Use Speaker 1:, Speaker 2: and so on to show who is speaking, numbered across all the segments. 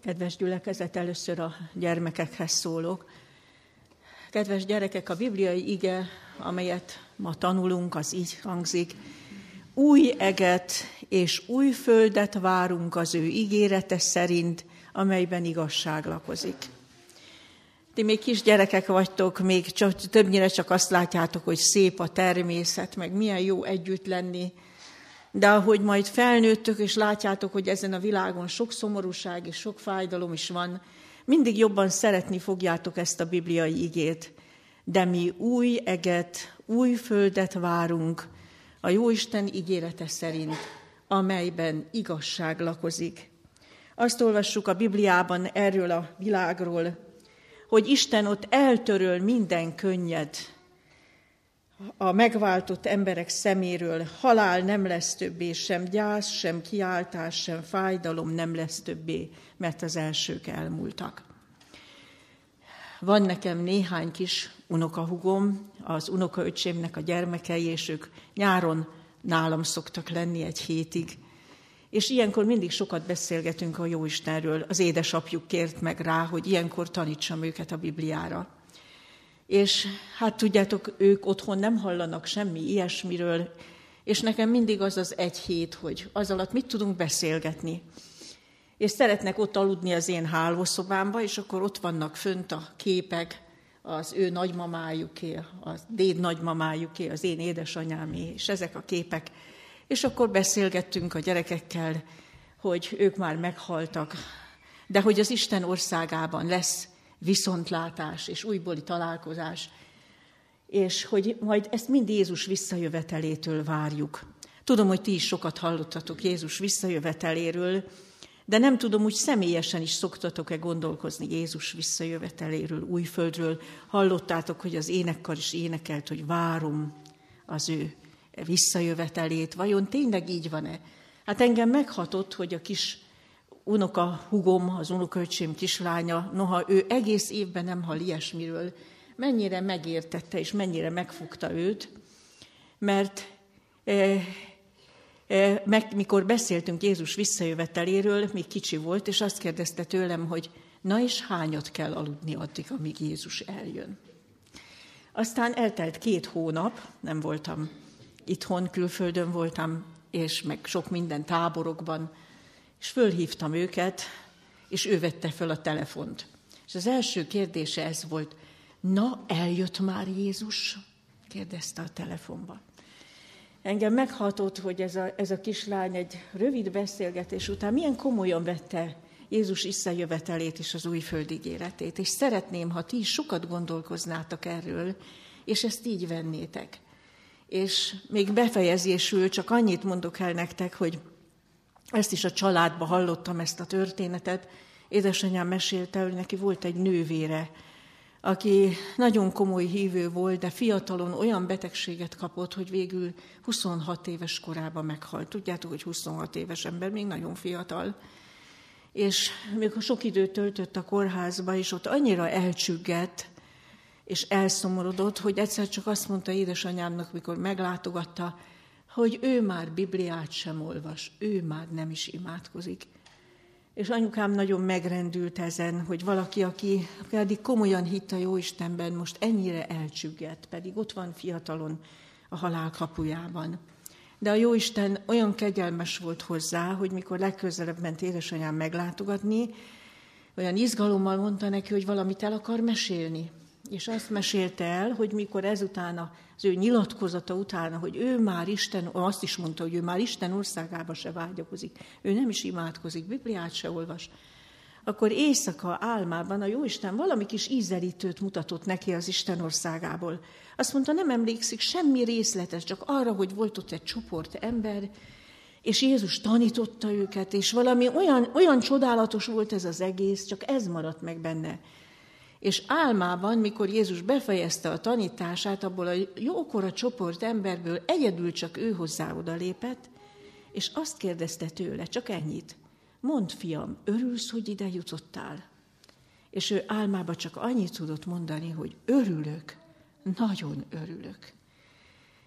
Speaker 1: Kedves gyülekezet, először a gyermekekhez szólok. Kedves gyerekek, a bibliai ige, amelyet ma tanulunk, az így hangzik: új eget és új földet várunk az ő ígérete szerint, amelyben igazság lakozik. Ti még kis gyerekek vagytok, még többnyire csak azt látjátok, hogy szép a természet, meg milyen jó együtt lenni. De ahogy majd felnőttök, és látjátok, hogy ezen a világon sok szomorúság és sok fájdalom is van, mindig jobban szeretni fogjátok ezt a bibliai igét. De mi új eget, új földet várunk a Jóisten ígérete szerint, amelyben igazság lakozik. Azt olvassuk a Bibliában erről a világról, hogy Isten ott eltöröl minden könnyed a megváltott emberek szeméről. Halál nem lesz többé, sem gyász, sem kiáltás, sem fájdalom nem lesz többé, mert az elsők elmúltak. Van nekem néhány kis unokahúgom, az unokaöcsémnek a gyermekei, és ők nyáron nálam szoktak lenni egy hétig. És ilyenkor mindig sokat beszélgetünk a Jóistenről. Az édesapjuk kért meg rá, hogy ilyenkor tanítsam őket a Bibliára. És hát tudjátok, ők otthon nem hallanak semmi ilyesmiről, és nekem mindig az az egy hét, hogy az alatt mit tudunk beszélgetni. És szeretnek ott aludni az én hálószobámba, és akkor ott vannak fönt a képek, az ő nagymamájuké, a déd nagymamájuké, az én édesanyámé, és ezek a képek. És akkor beszélgettünk a gyerekekkel, hogy ők már meghaltak, de hogy az Isten országában lesz viszontlátás és újbóli találkozás, és hogy majd ezt mind Jézus visszajövetelétől várjuk. Tudom, hogy ti is sokat hallottatok Jézus visszajöveteléről, de nem tudom, hogy személyesen is szoktatok-e gondolkozni Jézus visszajöveteléről, újföldről. Hallottátok, hogy az énekkar is énekelt, hogy várom az ő visszajövetelét. Vajon tényleg így van-e? Hát engem meghatott, hogy a kis unokahúgom, az unokaöcsém kislánya, noha ő egész évben nem hall ilyesmiről, mennyire megértette és mennyire megfogta őt, mert mikor beszéltünk Jézus visszajöveteléről, még kicsi volt, és azt kérdezte tőlem, hogy na és hányat kell aludni addig, amíg Jézus eljön. Aztán eltelt 2 hónap, nem voltam itthon, külföldön voltam, és meg sok minden táborokban, és fölhívtam őket, és ő vette föl a telefont. És az első kérdése ez volt: na, eljött már Jézus? Kérdezte a telefonba. Engem meghatott, hogy ez a kislány egy rövid beszélgetés után milyen komolyan vette Jézus visszajövetelét és az újföld ígéretét. És szeretném, ha ti is sokat gondolkoznátok erről, és ezt így vennétek. És még befejezésül csak annyit mondok el nektek, hogy ezt is a családba hallottam, ezt a történetet. Édesanyám mesélte, hogy neki volt egy nővére, aki nagyon komoly hívő volt, de fiatalon olyan betegséget kapott, hogy végül 26 éves korában meghalt. Tudjátok, hogy 26 éves ember még nagyon fiatal. És még sok időt töltött a kórházba, és ott annyira elcsüggett, és elszomorodott, hogy egyszer csak azt mondta édesanyámnak, mikor meglátogatta, hogy ő már Bibliát sem olvas, ő már nem is imádkozik. És anyukám nagyon megrendült ezen, hogy valaki, aki eddig komolyan hitt a Jóistenben, most ennyire elcsüggett, pedig ott van fiatalon a halál kapujában. De a Jóisten olyan kegyelmes volt hozzá, hogy mikor legközelebb ment édesanyám meglátogatni, olyan izgalommal mondta neki, hogy valamit el akar mesélni. És azt mesélte el, hogy mikor ezután az ő nyilatkozata utána, hogy ő már azt is mondta, hogy ő már Isten országába se vágyakozik, ő nem is imádkozik, Bibliát se olvas, akkor éjszaka álmában a Jóisten valami kis ízelítőt mutatott neki az Isten országából. Azt mondta, nem emlékszik semmi részletes, csak arra, hogy volt ott egy csoport ember, és Jézus tanította őket, és valami olyan csodálatos volt ez az egész, csak ez maradt meg benne. És álmában, mikor Jézus befejezte a tanítását, abból a jókora csoport emberből egyedül csak ő hozzá odalépett, és azt kérdezte tőle, csak ennyit: mondd, fiam, örülsz, hogy ide jutottál? És ő álmában csak annyit tudott mondani, hogy örülök, nagyon örülök.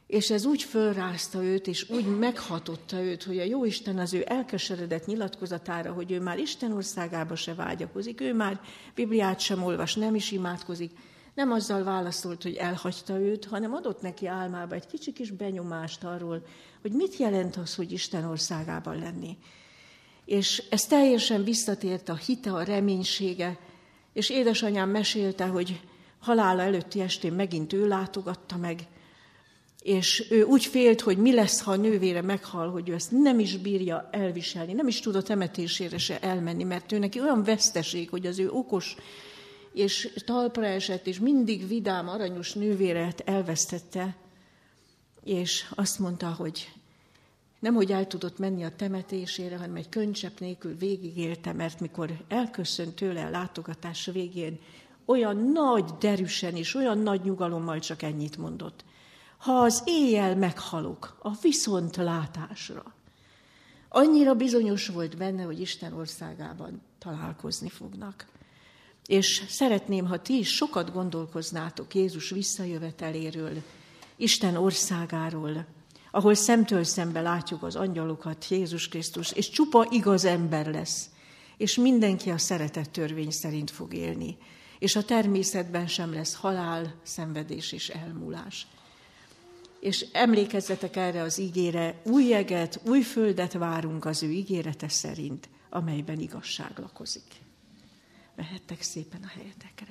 Speaker 1: És ez úgy fölrázta őt, és úgy meghatotta őt, hogy a Jóisten az ő elkeseredett nyilatkozatára, hogy ő már Isten országába se vágyakozik, ő már Bibliát sem olvas, nem is imádkozik, nem azzal válaszolt, hogy elhagyta őt, hanem adott neki álmába egy kicsi kis benyomást arról, hogy mit jelent az, hogy Isten országában lenni. És ez teljesen visszatért a hite, a reménysége, és édesanyám mesélte, hogy halála előtti estén megint ő látogatta meg, és ő úgy félt, hogy mi lesz, ha a nővére meghal, hogy ő ezt nem is bírja elviselni, nem is tud a temetésére se elmenni, mert ő neki olyan veszteség, hogy az ő okos és talpra esett, és mindig vidám, aranyos nővéret elvesztette, és azt mondta, hogy nemhogy el tudott menni a temetésére, hanem egy könycsepp nélkül végigélte, mert mikor elköszönt tőle a látogatás végén, olyan nagy derűsen és olyan nagy nyugalommal csak ennyit mondott. Ha az éjjel meghalok a viszontlátásra, annyira bizonyos volt benne, hogy Isten országában találkozni fognak. És szeretném, ha ti is sokat gondolkoznátok Jézus visszajöveteléről, Isten országáról, ahol szemtől szembe látjuk az angyalokat, Jézus Krisztus, és csupa igaz ember lesz, és mindenki a szeretet törvény szerint fog élni, és a természetben sem lesz halál, szenvedés és elmúlás. És emlékezzetek erre az ígére, új eget, új földet várunk az ő ígérete szerint, amelyben igazság lakozik. Vehettek szépen a helyetekre.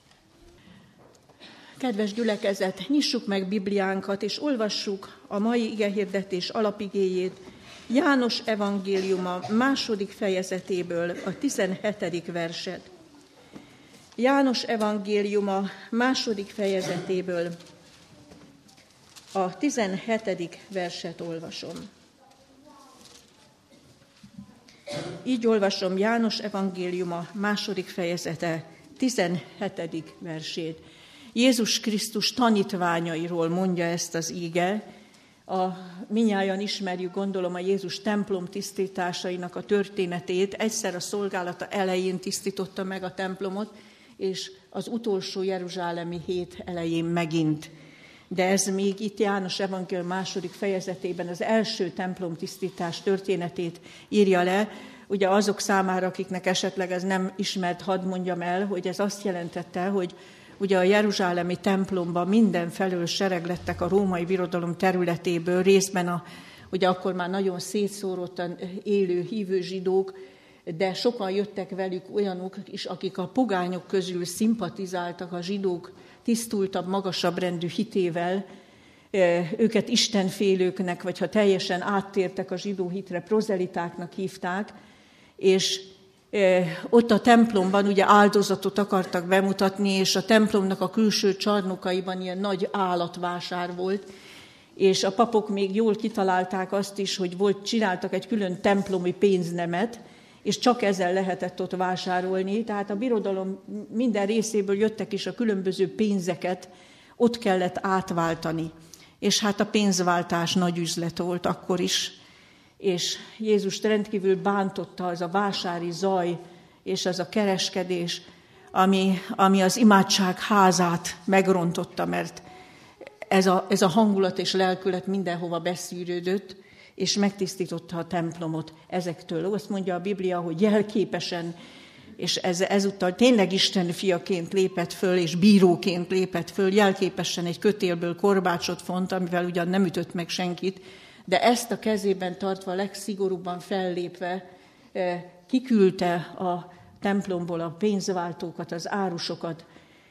Speaker 1: Kedves gyülekezet, nyissuk meg Bibliánkat, és olvassuk a mai igehirdetés alapigéjét, János evangéliuma 2. fejezetéből a 17. verset. János evangéliuma 2. fejezetéből a 17. verset olvasom. Így olvasom János evangéliuma 2. fejezete 17. versét. Jézus Krisztus tanítványairól mondja ezt az íge. Minnyájan ismerjük, gondolom, a Jézus templom tisztításainak a történetét. Egyszer a szolgálata elején tisztította meg a templomot, és az utolsó jeruzsálemi hét elején megint. De ez még itt János evangélium 2. fejezetében az első templomtisztítás történetét írja le. Ugye azok számára, akiknek esetleg ez nem ismert, hadd mondjam el, hogy ez azt jelentette, hogy ugye a jeruzsálemi templomban mindenfelől sereglettek a római birodalom területéből, részben ugye akkor már nagyon szétszóródtan élő hívő zsidók, de sokan jöttek velük olyanok is, akik a pogányok közül szimpatizáltak a zsidók tisztultabb, magasabb rendű hitével, őket istenfélőknek, vagy ha teljesen áttértek a zsidó hitre, prozelitáknak hívták, és ott a templomban ugye áldozatot akartak bemutatni, és a templomnak a külső csarnokaiban ilyen nagy állatvásár volt, és a papok még jól kitalálták azt is, hogy csináltak egy külön templomi pénznemet, és csak ezzel lehetett ott vásárolni. Tehát a birodalom minden részéből jöttek, és a különböző pénzeket ott kellett átváltani. És hát a pénzváltás nagy üzlet volt akkor is. És Jézust rendkívül bántotta az a vásári zaj, és az a kereskedés, ami az imádság házát megrontotta, mert ez a hangulat és lelkület mindenhova beszűrődött, és megtisztította a templomot ezektől. Azt mondja a Biblia, hogy jelképesen, és ezúttal tényleg Isten fiaként lépett föl, és bíróként lépett föl, jelképesen egy kötélből korbácsot font, amivel ugyan nem ütött meg senkit, de ezt a kezében tartva, legszigorúbban fellépve kiküldte a templomból a pénzváltókat, az árusokat,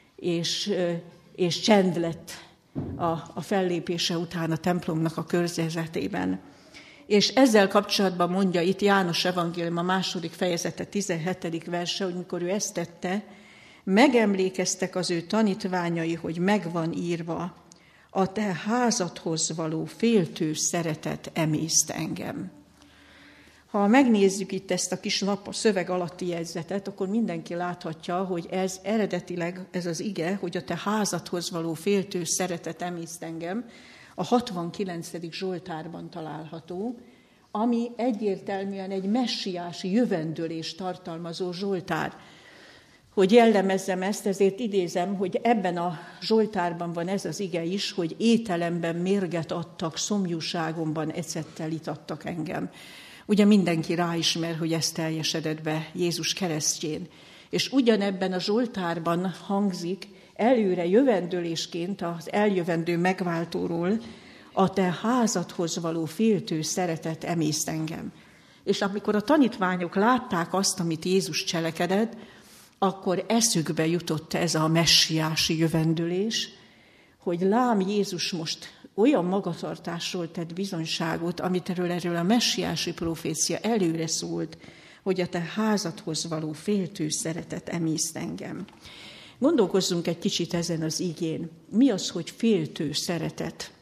Speaker 1: és csend lett a fellépése után a templomnak a környezetében. És ezzel kapcsolatban mondja itt János evangélium a 2. fejezete 17. verse, hogy mikor ő ezt tette, megemlékeztek az ő tanítványai, hogy megvan írva, a te házadhoz való féltő szeretet emészt engem. Ha megnézzük itt ezt a kis lap, a szöveg alatti jegyzetet, akkor mindenki láthatja, hogy ez eredetileg, ez az ige, hogy a te házadhoz való féltő szeretet emészt engem, a 69. Zsoltárban található, ami egyértelműen egy messiási jövendőlést tartalmazó zsoltár. hogy jellemezzem ezt, ezért idézem, hogy ebben a Zsoltárban van ez az ige is, hogy ételemben mérget adtak, szomjúságomban ecettel itattak engem. Ugye mindenki ráismer, hogy ez teljesedett be Jézus keresztjén. És ugyanebben a Zsoltárban hangzik előre jövendőlésként az eljövendő megváltóról, a te házadhoz való féltő szeretet emészt engem. És amikor a tanítványok látták azt, amit Jézus cselekedett, akkor eszükbe jutott ez a messiási jövendőlés, hogy lám Jézus most olyan magatartásról tett bizonyságot, amit erről a messiási profécia előre szólt, hogy a te házadhoz való féltő szeretet emészt engem. Gondolkozzunk egy kicsit ezen az igén. Mi az, hogy féltő szeretet?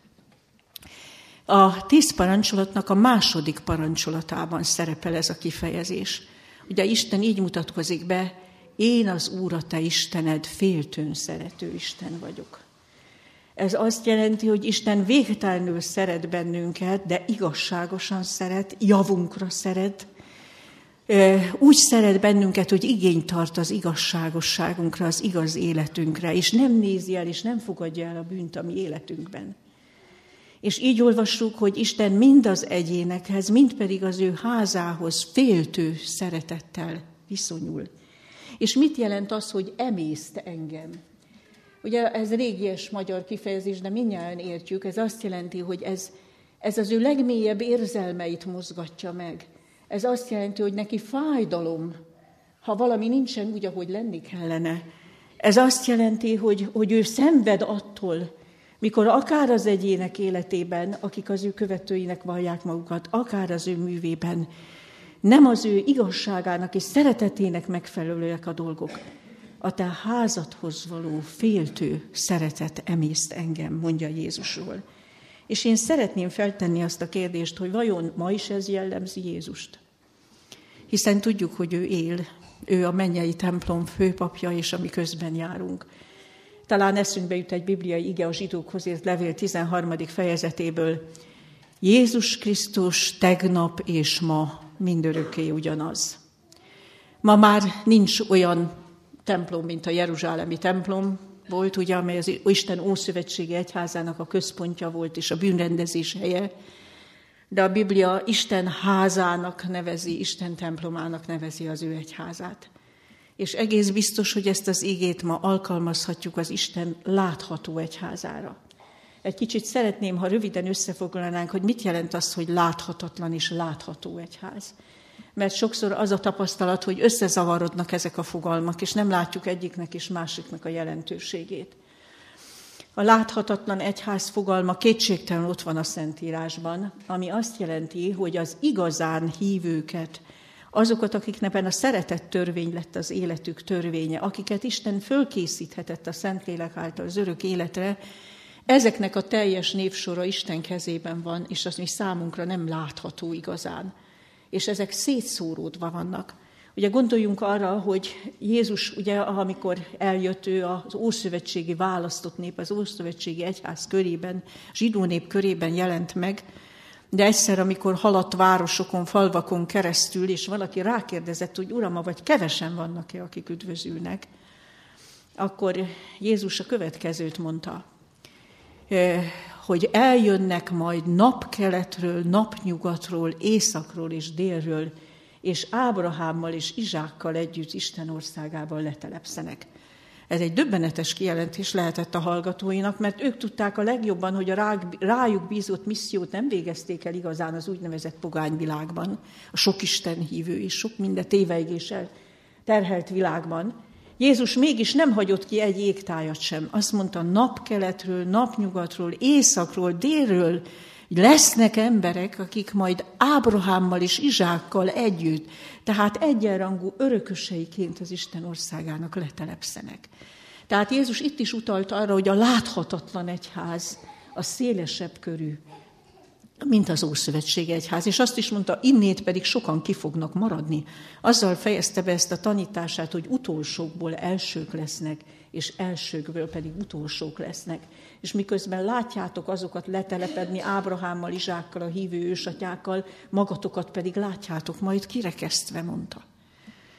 Speaker 1: A 10 parancsolatnak a második parancsolatában szerepel ez a kifejezés. Ugye Isten így mutatkozik be, én az Úr, a te Istened, féltőn szerető Isten vagyok. Ez azt jelenti, hogy Isten végtelenül szeret bennünket, de igazságosan szeret, javunkra szeret. Úgy szeret bennünket, hogy igényt tart az igazságosságunkra, az igaz életünkre, és nem nézi el, és nem fogadja el a bűnt a mi életünkben. És így olvassuk, hogy Isten mind az egyénekhez, mind pedig az ő házához féltő szeretettel viszonyul. És mit jelent az, hogy emészt engem? Ugye ez régies magyar kifejezés, de mindnyájan értjük, ez azt jelenti, hogy ez az ő legmélyebb érzelmeit mozgatja meg. Ez azt jelenti, hogy neki fájdalom, ha valami nincsen úgy, ahogy lenni kellene. Ez azt jelenti, hogy ő szenved attól, mikor akár az egyének életében, akik az ő követőinek vallják magukat, akár az ő művében, nem az ő igazságának és szeretetének megfelelőek a dolgok. A te házadhoz való féltő szeretet emészt engem, mondja Jézusról. És én szeretném feltenni azt a kérdést, hogy vajon ma is ez jellemzi Jézust? Hiszen tudjuk, hogy ő él, ő a mennyei templom főpapja, és ami közben járunk. Talán eszünkbe jut egy bibliai ige a zsidókhoz írt levél 13. fejezetéből. Jézus Krisztus tegnap és ma mindörökké ugyanaz. Ma már nincs olyan templom, mint a jeruzsálemi templom volt, ugye, amely az Isten Ószövetségi Egyházának a központja volt, és a bűnrendezés helye, de a Biblia Isten házának nevezi, Isten templomának nevezi az ő egyházát. És egész biztos, hogy ezt az igét ma alkalmazhatjuk az Isten látható egyházára. Egy kicsit szeretném, ha röviden összefoglalnánk, hogy mit jelent az, hogy láthatatlan és látható egyház. Mert sokszor az a tapasztalat, hogy összezavarodnak ezek a fogalmak, és nem látjuk egyiknek és másiknak a jelentőségét. A láthatatlan egyház fogalma kétségtelen ott van a Szentírásban, ami azt jelenti, hogy az igazán hívőket, azokat, akiknek a szeretet törvény lett az életük törvénye, akiket Isten fölkészíthetett a Szentlélek által az örök életre, ezeknek a teljes névsora Isten kezében van, és az mi számunkra nem látható igazán. És ezek szétszóródva vannak. Ugye gondoljunk arra, hogy Jézus, ugye, amikor eljött, ő az ószövetségi választott nép, az ószövetségi egyház körében, zsidó nép körében jelent meg, de egyszer, amikor haladt városokon, falvakon keresztül, és valaki rákérdezett, hogy Uram, vagy kevesen vannak-e, akik üdvözülnek, akkor Jézus a következőt mondta, hogy eljönnek majd napkeletről, napnyugatról, északról és délről, és Ábrahámmal és Izsákkal együtt Isten országában letelepszenek. Ez egy döbbenetes kijelentés lehetett a hallgatóinak, mert ők tudták a legjobban, hogy a rájuk bízott missziót nem végezték el igazán az úgynevezett pogányvilágban, a sok Isten hívő és sok minden tévejgéssel terhelt világban. Jézus mégis nem hagyott ki egy égtájat sem. Azt mondta, napkeletről, napnyugatról, északról, délről lesznek emberek, akik majd Ábrahámmal és Izsákkal együtt, tehát egyenrangú örököseiként az Isten országának letelepszenek. Tehát Jézus itt is utalt arra, hogy a láthatatlan egyház a szélesebb körű, mint az Ószövetségi Egyház. És azt is mondta, innét pedig sokan ki fognak maradni. Azzal fejezte be ezt a tanítását, hogy utolsókból elsők lesznek, és elsőkből pedig utolsók lesznek. És miközben látjátok azokat letelepedni Ábrahámmal, Izsákkal, a hívő ősatyákkal, magatokat pedig látjátok majd kirekesztve, mondta.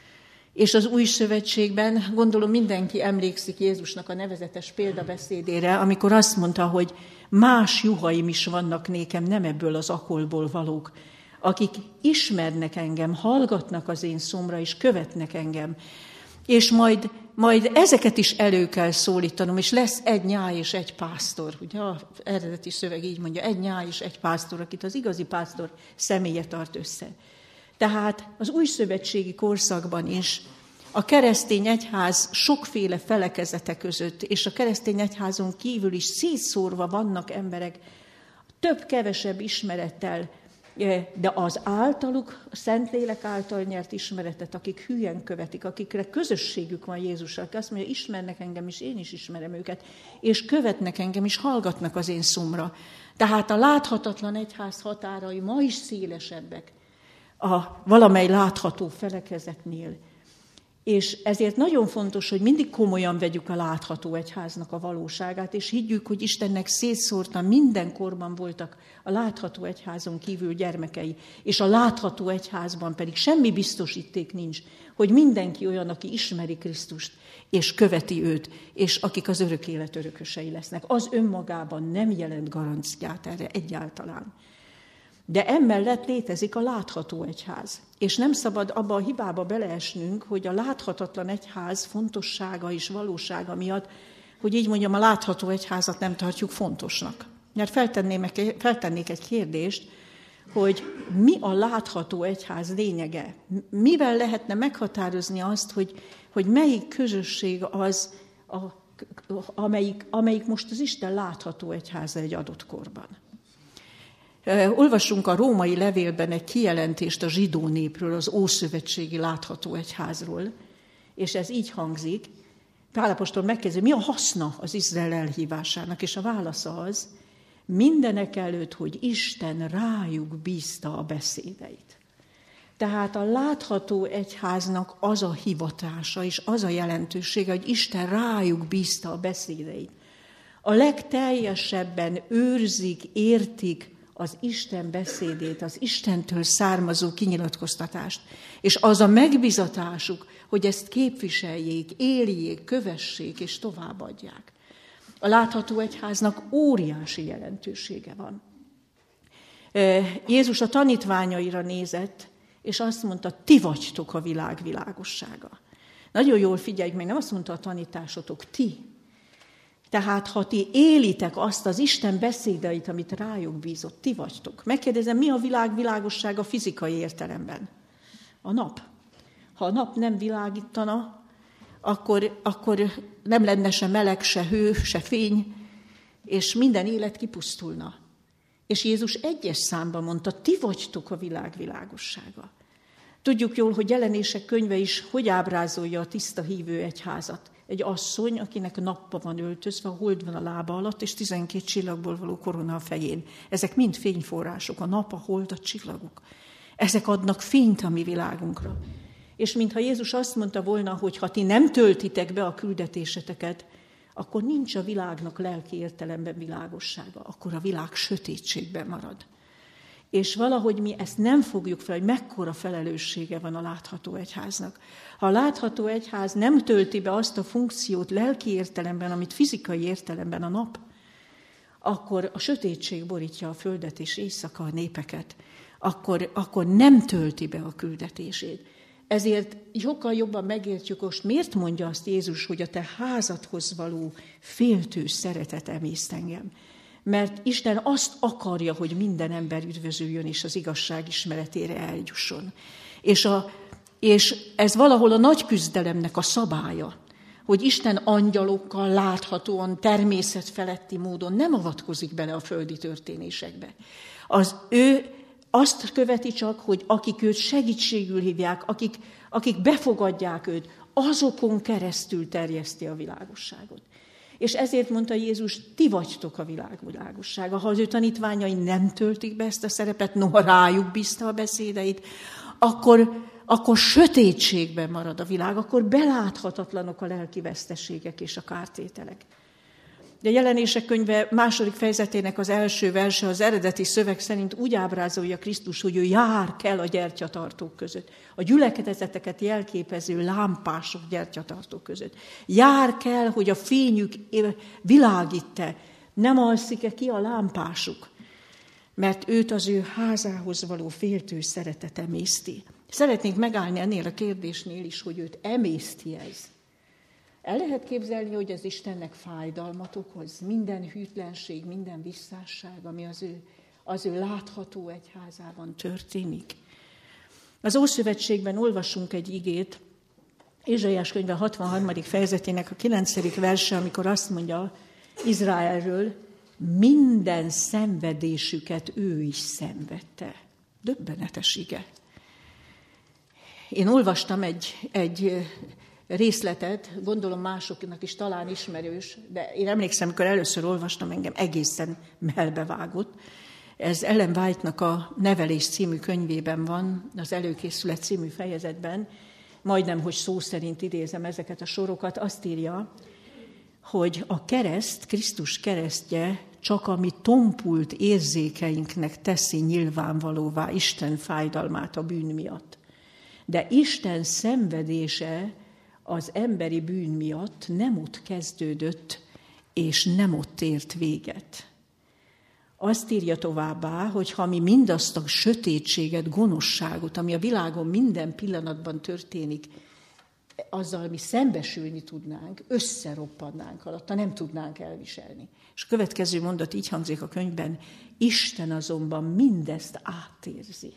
Speaker 1: És az Új Szövetségben, gondolom mindenki emlékszik Jézusnak a nevezetes példabeszédére, amikor azt mondta, hogy más juhaim is vannak nékem, nem ebből az akolból valók, akik ismernek engem, hallgatnak az én szomra, és követnek engem. És majd ezeket is elő kell szólítanom, és lesz egy nyáj és egy pásztor. Ugye az eredeti szöveg így mondja, egy nyáj és egy pásztor, akit az igazi pásztor személye tart össze. Tehát az újszövetségi korszakban is a keresztény egyház sokféle felekezete között, és a keresztény egyházon kívül is szétszórva vannak emberek, több-kevesebb ismerettel, de az általuk, a Szentlélek által nyert ismeretet, akik hülyen követik, akikre közösségük van Jézussal, aki azt mondja, ismernek engem, és én is ismerem őket, és követnek engem, és hallgatnak az én szomra. Tehát a láthatatlan egyház határai ma is szélesebbek a valamely látható felekezetnél. És ezért nagyon fontos, hogy mindig komolyan vegyük a látható egyháznak a valóságát, és higgyük, hogy Istennek szétszórtan minden korban voltak a látható egyházon kívül gyermekei, és a látható egyházban pedig semmi biztosíték nincs, hogy mindenki olyan, aki ismeri Krisztust, és követi őt, és akik az örök élet örökösei lesznek. Az önmagában nem jelent garanciát erre egyáltalán. De emellett létezik a látható egyház. És nem szabad abba a hibába beleesnünk, hogy a láthatatlan egyház fontossága és valósága miatt, hogy így mondjam, a látható egyházat nem tartjuk fontosnak. Mert feltennék egy kérdést, hogy mi a látható egyház lényege? Mivel lehetne meghatározni azt, hogy melyik közösség az, amelyik most az Isten látható egyháza egy adott korban? Olvassunk a római levélben egy kijelentést a zsidó népről, az ószövetségi látható egyházról, és ez így hangzik. Pál apostol megkérdezi, mi a haszna az Izrael elhívásának, és a válasza az, mindenek előtt, hogy Isten rájuk bízta a beszédeit. Tehát a látható egyháznak az a hivatása és az a jelentősége, hogy Isten rájuk bízta a beszédeit. A legteljesebben őrzik, értik az Isten beszédét, az Istentől származó kinyilatkoztatást, és az a megbizatásuk, hogy ezt képviseljék, éljék, kövessék és továbbadják. A látható egyháznak óriási jelentősége van. Jézus a tanítványaira nézett, és azt mondta, ti vagytok a világ világossága. Nagyon jól figyeljük, meg nem azt mondta a tanításotok, ti. Tehát, ha ti élitek azt az Isten beszédeit, amit rájuk bízott, ti vagytok. Megkérdezem, mi a világ világossága fizikai értelemben? A nap. Ha a nap nem világítana, akkor nem lenne se meleg, se hő, se fény, és minden élet kipusztulna. És Jézus egyes számban mondta, ti vagytok a világ világossága. Tudjuk jól, hogy Jelenések könyve is hogy ábrázolja a tiszta hívő egyházat. Egy asszony, akinek napba van öltözve, a hold van a lába alatt, és 12 csillagból való korona a fején. Ezek mind fényforrások, a nap, a hold, a csillagok. Ezek adnak fényt a mi világunkra. És mintha Jézus azt mondta volna, hogy ha ti nem töltitek be a küldetéseteket, akkor nincs a világnak lelki értelemben világossága, akkor a világ sötétségben marad. És valahogy mi ezt nem fogjuk fel, hogy mekkora felelőssége van a látható egyháznak. Ha a látható egyház nem tölti be azt a funkciót lelki értelemben, amit fizikai értelemben a nap, akkor a sötétség borítja a földet és éjszaka a népeket, akkor nem tölti be a küldetését. Ezért sokkal jobban megértjük most, miért mondja azt Jézus, hogy a te házadhoz való féltő szeretet emészt engem. Mert Isten azt akarja, hogy minden ember üdvözüljön, és az igazság ismeretére eljusson. És ez valahol a nagy küzdelemnek a szabálya, hogy Isten angyalokkal láthatóan, természetfeletti módon nem avatkozik bele a földi történésekbe. Ő azt követi csak, hogy akik őt segítségül hívják, akik befogadják őt, azokon keresztül terjeszti a világosságot. És ezért mondta Jézus, ti vagytok a világ világossága. Ha az ő tanítványai nem töltik be ezt a szerepet, noha rájuk bízta a beszédeit, akkor sötétségben marad a világ, akkor beláthatatlanok a lelki veszteségek és a kártételek. De a Jelenések könyve 2. fejezetének az első verse az eredeti szöveg szerint úgy ábrázolja Krisztus, hogy ő jár kell a gyertyatartók között. A gyülekezeteket jelképező lámpások gyertyatartók között. Jár kell, hogy a fényük világít-e, nem alszik-e ki a lámpásuk, mert őt az ő házához való féltő szeretet emészti. Szeretnénk megállni ennél a kérdésnél is, hogy őt emészti ez. El lehet képzelni, hogy az Istennek fájdalmat okoz, minden hűtlenség, minden visszásság, ami az ő látható egyházában történik. Az Ószövetségben olvasunk egy igét, Ézsaiás könyve 63. fejezetének a 9. verse, amikor azt mondja Izraelről, minden szenvedésüket ő is szenvedte. Döbbenetes ige. Én olvastam egy részletet, gondolom másoknak is talán ismerős, de én emlékszem, amikor először olvastam, engem egészen melbevágott. Ez Ellen White-nak a Nevelés című könyvében van, az Előkészület című fejezetben, majdnem, hogy szó szerint idézem ezeket a sorokat, azt írja, hogy a kereszt, Krisztus keresztje csak a mi tompult érzékeinknek teszi nyilvánvalóvá Isten fájdalmát a bűn miatt. De Isten szenvedése az emberi bűn miatt nem ott kezdődött, és nem ott ért véget. Azt írja továbbá, hogy ha mi mindazt a sötétséget, gonoszságot, ami a világon minden pillanatban történik, azzal mi szembesülni tudnánk, összeroppannánk alatta, nem tudnánk elviselni. És a következő mondat így hangzik a könyvben, Isten azonban mindezt átérzi.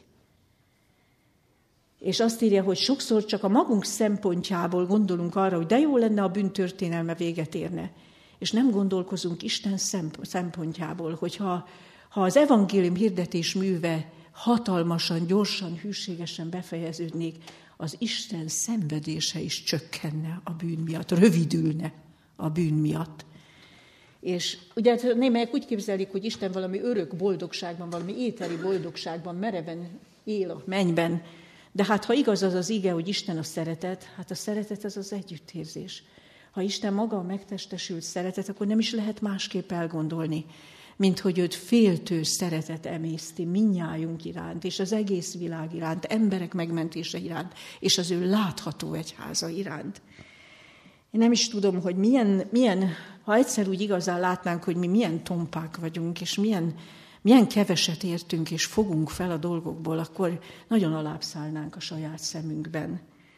Speaker 1: És azt írja, hogy sokszor csak a magunk szempontjából gondolunk arra, hogy de jó lenne, a bűntörténelme véget érne. És nem gondolkozunk Isten szempontjából, hogy ha az evangélium hirdetés műve hatalmasan, gyorsan, hűségesen befejeződnék, az Isten szenvedése is csökkenne a bűn miatt, rövidülne a bűn miatt. És ugye némelyek úgy képzelik, hogy Isten valami örök boldogságban, valami éteri boldogságban mereven él a mennyben, de hát ha igaz az az ige, hogy Isten a szeretet, hát a szeretet az az együttérzés. Ha Isten maga a megtestesült szeretet, akkor nem is lehet másképp elgondolni, mint hogy őt féltő szeretet emészti mindnyájunk iránt, és az egész világ iránt, emberek megmentése iránt, és az ő látható egyháza iránt. Én nem is tudom, hogy milyen ha egyszer úgy igazán látnánk, hogy mi milyen tompák vagyunk, és milyen keveset értünk, és fogunk fel a dolgokból, akkor nagyon alábbszállnánk a saját szemünkben.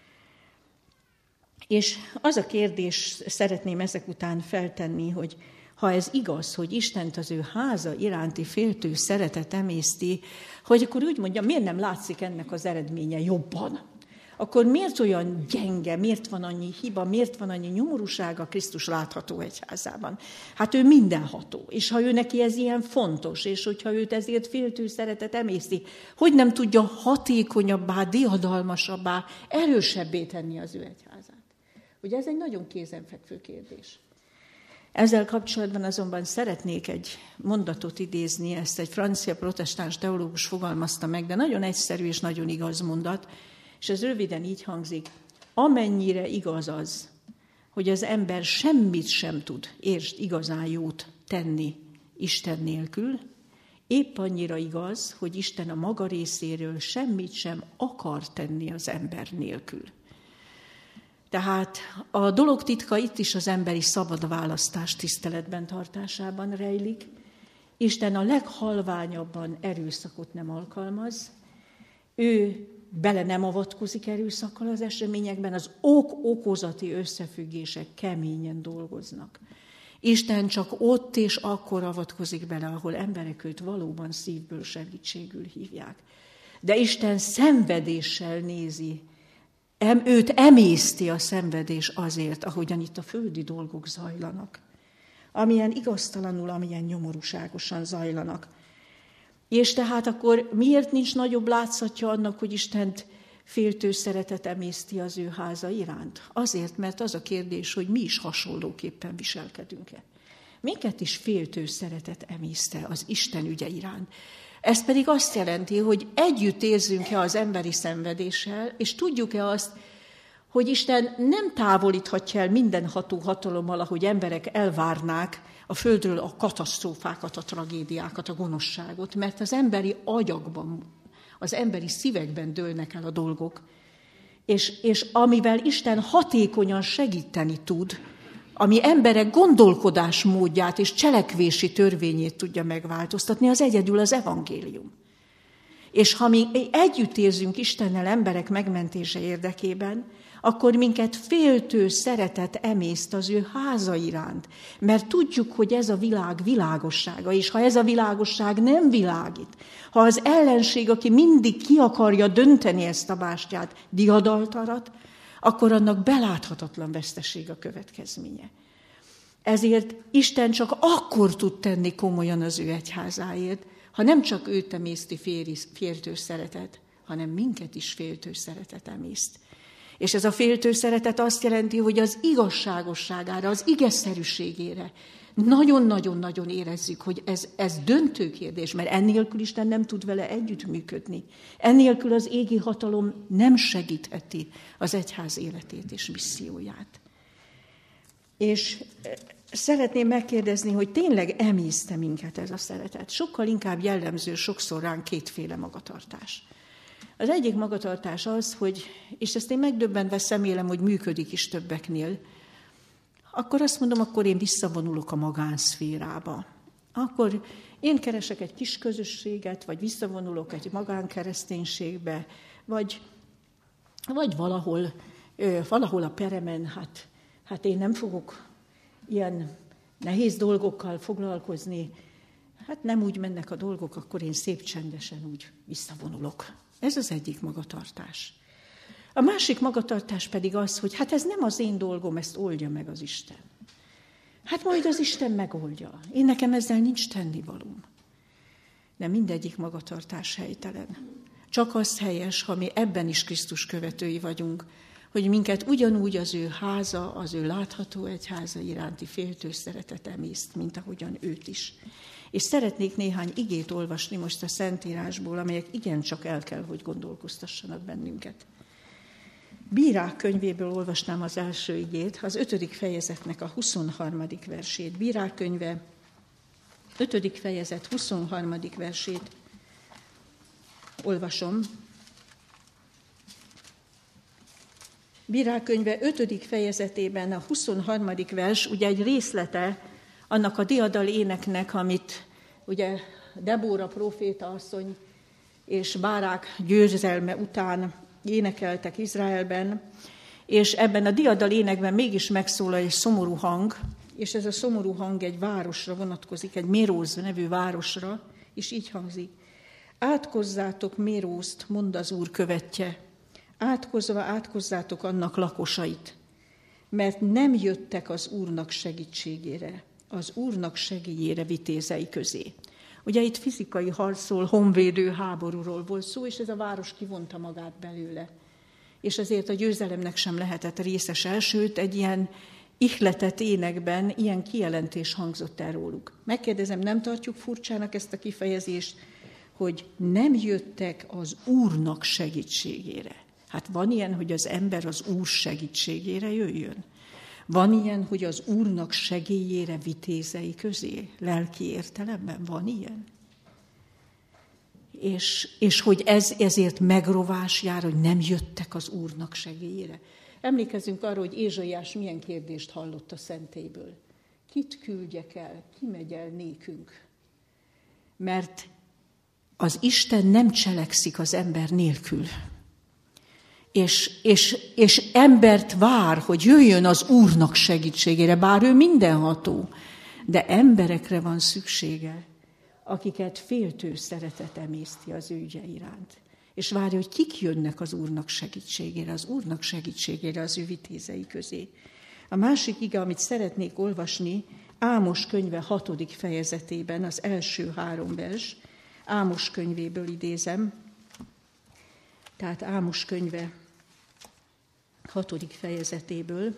Speaker 1: És az a kérdés szeretném ezek után feltenni, hogy ha ez igaz, hogy Istent az ő háza iránti féltő szeretet emészti, hogy akkor úgy mondja, miért nem látszik ennek az eredménye jobban? Akkor miért olyan gyenge, miért van annyi hiba, miért van annyi nyomorúság a Krisztus látható egyházában? Hát ő mindenható, és ha ő neki ez ilyen fontos, és hogyha őt ezért féltő szeretet emészti, hogy nem tudja hatékonyabbá, diadalmasabbá, erősebbé tenni az ő egyházát? Ugye ez egy nagyon kézenfekvő kérdés. Ezzel kapcsolatban azonban szeretnék egy mondatot idézni, ezt egy francia protestáns teológus fogalmazta meg, de nagyon egyszerű és nagyon igaz mondat, és ez röviden így hangzik, amennyire igaz az, hogy az ember semmit sem tud, értsd, igazán jót tenni Isten nélkül, épp annyira igaz, hogy Isten a maga részéről semmit sem akar tenni az ember nélkül. Tehát a dolog titka itt is az emberi szabad választás tiszteletben tartásában rejlik. Isten a leghalványabban erőszakot nem alkalmaz, ő bele nem avatkozik erőszakkal az eseményekben, az ok-okozati összefüggések keményen dolgoznak. Isten csak ott és akkor avatkozik bele, ahol emberek őt valóban szívből segítségül hívják. De Isten szenvedéssel nézi, őt emészti a szenvedés azért, ahogyan itt a földi dolgok zajlanak. Amilyen igaztalanul, amilyen nyomorúságosan zajlanak. És tehát akkor miért nincs nagyobb látszatja annak, hogy Istent féltő szeretet emészti az ő háza iránt? Azért, mert az a kérdés, hogy mi is hasonlóképpen viselkedünk-e. Minket is féltő szeretet emészte az Isten ügye iránt. Ez pedig azt jelenti, hogy együtt érzünk-e az emberi szenvedéssel, és tudjuk-e azt, hogy Isten nem távolíthatja el mindenható hatalommal, ahogy emberek elvárnák a földről a katasztrófákat, a tragédiákat, a gonoszságot, mert az emberi agyakban, az emberi szívekben dőlnek el a dolgok. És amivel Isten hatékonyan segíteni tud, ami emberek gondolkodásmódját és cselekvési törvényét tudja megváltoztatni, az egyedül az evangélium. És ha mi együtt érzünk Istennel emberek megmentése érdekében, akkor minket féltő szeretet emészt az ő háza iránt. Mert tudjuk, hogy ez a világ világossága, és ha ez a világosság nem világít, ha az ellenség, aki mindig ki akarja dönteni ezt a bástyát, diadalt arat, akkor annak beláthatatlan veszteség a következménye. Ezért Isten csak akkor tud tenni komolyan az ő egyházáért, ha nem csak őt emészti féltő szeretet, hanem minket is féltő szeretet emészt. És ez a féltő szeretet azt jelenti, hogy az igazságosságára, az igeszerűségére nagyon-nagyon-nagyon érezzük, hogy ez döntő kérdés, mert ennélkül Isten nem tud vele együttműködni. Ennélkül az égi hatalom nem segítheti az egyház életét és misszióját. És szeretném megkérdezni, hogy tényleg emészte minket ez a szeretet. Sokkal inkább jellemző sokszor ránk kétféle magatartás. Az egyik magatartás az, hogy, és ezt én megdöbbenve szemlélem, hogy működik is többeknél, akkor azt mondom, akkor én visszavonulok a magánszférába. Akkor én keresek egy kis közösséget, vagy visszavonulok egy magánkereszténységbe, vagy valahol a peremen, hát én nem fogok ilyen nehéz dolgokkal foglalkozni, hát nem úgy mennek a dolgok, akkor én szép csendesen úgy visszavonulok. Ez az egyik magatartás. A másik magatartás pedig az, hogy hát ez nem az én dolgom, ezt oldja meg az Isten. Hát majd az Isten megoldja. Én nekem ezzel nincs tennivalóm. De mindegyik magatartás helytelen. Csak az helyes, ha mi ebben is Krisztus követői vagyunk, hogy minket ugyanúgy az ő háza, az ő látható egyháza iránti féltő szeretet emészt, mint ahogyan őt is. És szeretnék néhány igét olvasni most a Szentírásból, amelyek igencsak el kell, hogy gondolkoztassanak bennünket. Bírák könyvéből olvasnám az első igét, az 5. fejezetnek a 23. versét. Bírák könyve 5. fejezet 23. versét olvasom. Bírák könyve 5. fejezetében a 23. vers, ugye egy részlete annak a diadal éneknek, amit ugye Debóra próféta asszony és Bárák győzelme után énekeltek Izraelben, és ebben a diadal énekben mégis megszólal egy szomorú hang, és ez a szomorú hang egy városra vonatkozik, egy Méróz nevű városra, és így hangzik. Átkozzátok Mérózt, mond az Úr követje, átkozzátok annak lakosait, mert nem jöttek az Úrnak segítségére, az Úrnak segélyére vitézei közé. Ugye itt fizikai harcról, honvédő háborúról volt szó, és ez a város kivonta magát belőle. És ezért a győzelemnek sem lehetett részese, sőt egy ilyen ihletett énekben ilyen kijelentés hangzott el róluk. Megkérdezem, nem tartjuk furcsának ezt a kifejezést, hogy nem jöttek az Úrnak segítségére. Hát van ilyen, hogy az ember az Úr segítségére jöjjön. Van ilyen, hogy az Úrnak segélyére vitézei közé, lelki értelemben van ilyen. És hogy ezért megrovás jár, hogy nem jöttek az Úrnak segélyére. Emlékezzünk arra, hogy Ézsaiás milyen kérdést hallott a szentélyből. Kit küldjek el, ki megy el nékünk? Mert az Isten nem cselekszik az ember nélkül. És embert vár, hogy jöjjön az Úrnak segítségére, bár ő mindenható, de emberekre van szüksége, akiket féltő szeretet emészti az ő ügye iránt. És várja, hogy kik jönnek az Úrnak segítségére, az ő vitézei közé. A másik ige, amit szeretnék olvasni, Ámos könyve 6. fejezetében, az első 3 vers, Ámos könyvéből idézem, tehát Ámos könyve 6. fejezetéből.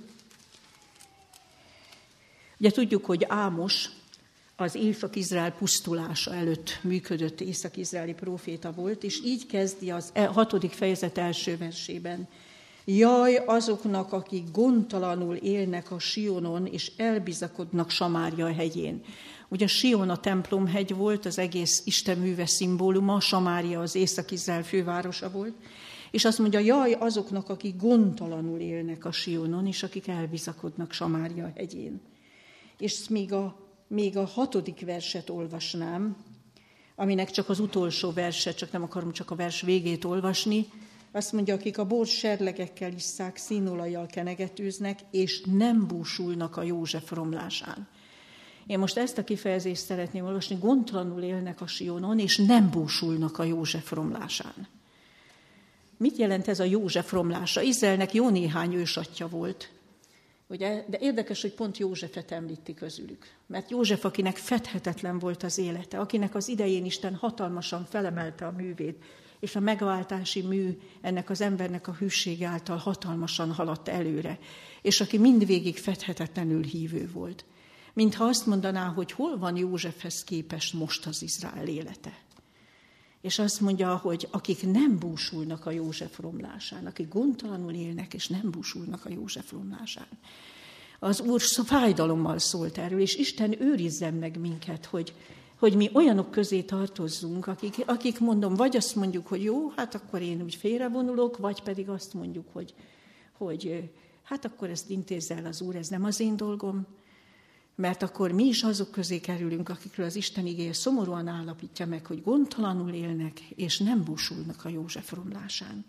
Speaker 1: Ugye tudjuk, hogy Ámos az Észak-Izrael pusztulása előtt működött észak-izraeli próféta volt, és így kezdi az 6. fejezet első versében. Jaj azoknak, akik gondtalanul élnek a Sionon, és elbizakodnak Samária hegyén. Ugye Sion a templomhegy volt, az egész Isten műve szimbóluma, Samária az Észak-Izrael fővárosa volt, és azt mondja, jaj azoknak, akik gondtalanul élnek a Sionon, és akik elbizakodnak Samária hegyén. És még a 6. verset olvasnám, aminek csak az utolsó verse, csak nem akarom csak a vers végét olvasni. Azt mondja, akik a bort serlegekkel isszák, színolajjal kenegetőznek, és nem búsulnak a József romlásán. Én most ezt a kifejezést szeretném olvasni, gondtalanul élnek a Sionon, és nem búsulnak a József romlásán. Mit jelent ez a József romlása? Izraelnek jó néhány ősatja volt, ugye? De érdekes, hogy pont Józsefet említi közülük. Mert József, akinek fedhetetlen volt az élete, akinek az idején Isten hatalmasan felemelte a művét, és a megváltási mű ennek az embernek a hűsége által hatalmasan haladt előre, és aki mindvégig fedhetetlenül hívő volt. Mintha azt mondaná, hogy hol van Józsefhez képest most az Izrael élete. És azt mondja, hogy akik nem búsulnak a József romlásán, akik gondtalanul élnek, és nem búsulnak a József romlásán. Az Úr fájdalommal szólt erről, és Isten őrizzen meg minket, hogy mi olyanok közé tartozzunk, akik mondom, vagy azt mondjuk, hogy jó, hát akkor én úgy félrevonulok, vagy pedig azt mondjuk, hogy hát akkor ezt intézze el az Úr, ez nem az én dolgom, mert akkor mi is azok közé kerülünk, akikről az Isten igéje szomorúan állapítja meg, hogy gondtalanul élnek, és nem búsulnak a József romlásán.